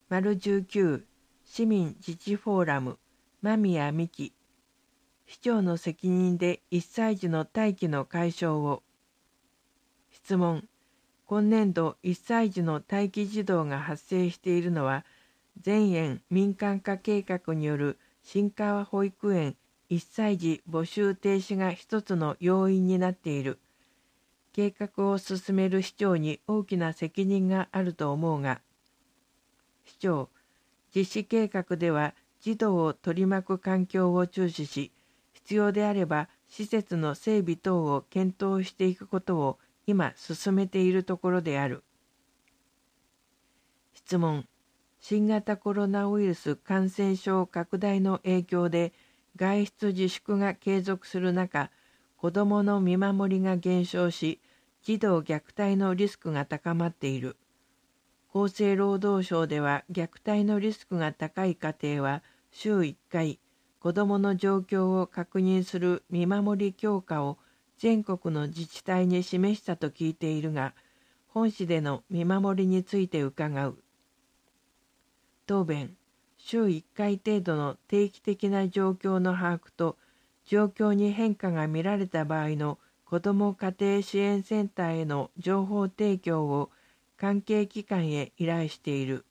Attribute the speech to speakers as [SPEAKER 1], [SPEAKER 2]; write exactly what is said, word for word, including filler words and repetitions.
[SPEAKER 1] 丸じゅうきゅう市民自治フォーラム間宮美希。市長の責任でいっさい児の待機の解消を。質問。今年度いっさい児の待機児童が発生しているのは、全園民間化計画による新川保育園いっさい児募集停止が一つの要因になっている。計画を進める市長に大きな責任があると思うが。市長、実施計画では児童を取り巻く環境を注視し、必要であれば施設の整備等を検討していくことを今進めているところである。質問。新型コロナウイルス感染症拡大の影響で外出自粛が継続する中、子どもの見守りが減少し、児童虐待のリスクが高まっている。厚生労働省では虐待のリスクが高い家庭は週いっかい、子どもの状況を確認する見守り強化を全国の自治体に示したと聞いているが、本市での見守りについて伺う。答弁。週いっかい程度の定期的な状況の把握と、状況に変化が見られた場合の子ども家庭支援センターへの情報提供を関係機関へ依頼している。